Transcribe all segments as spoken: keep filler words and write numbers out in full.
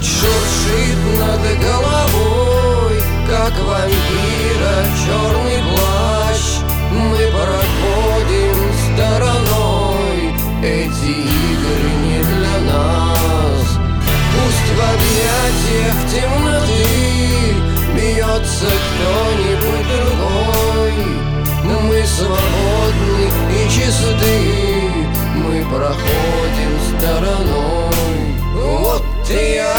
Ночь шуршит над головой, как вампира черный плащ. Мы проходим стороной, эти игры не для нас. Пусть в объятиях темноты бьется кто-нибудь другой. Мы свободны и чисты, мы проходим стороной. Вот и я,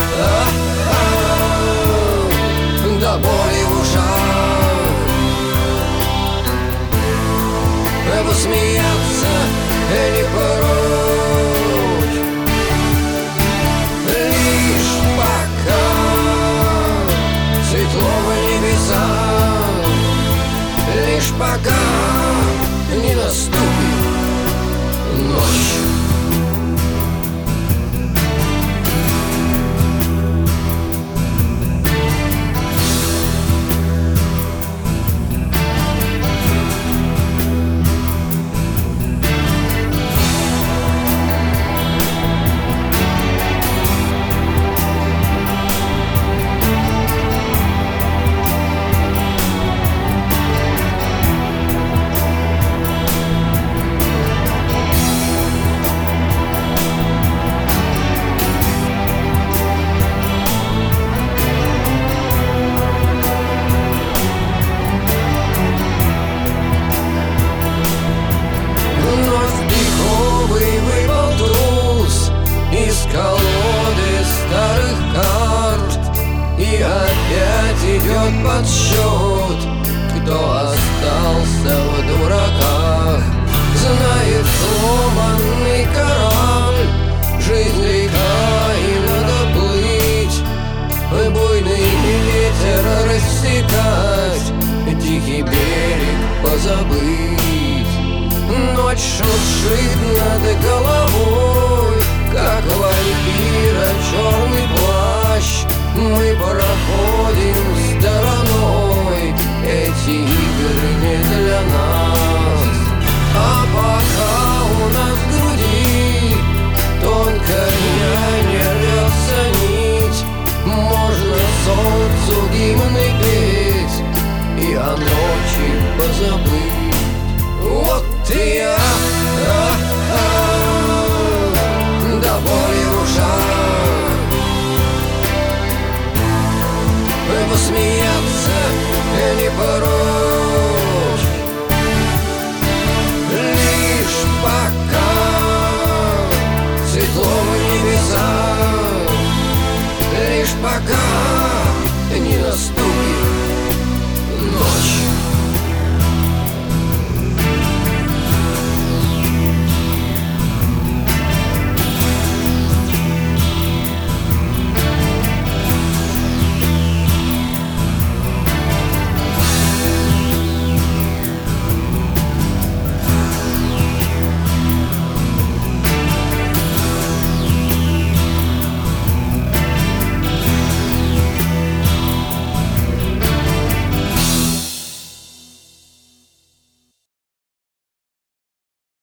а-а-а, до боли в ушах. Посмеяться не прочь, лишь пока светло в небесах, лишь пока не наступит ночь. Колоды старых карт, и опять идет подсчет, кто остался в дураках. Знает сломанный корабль, жизнь река, и надо плыть, буйный ветер рассекать, тихий берег позабыть. Ночь шуршит над головой,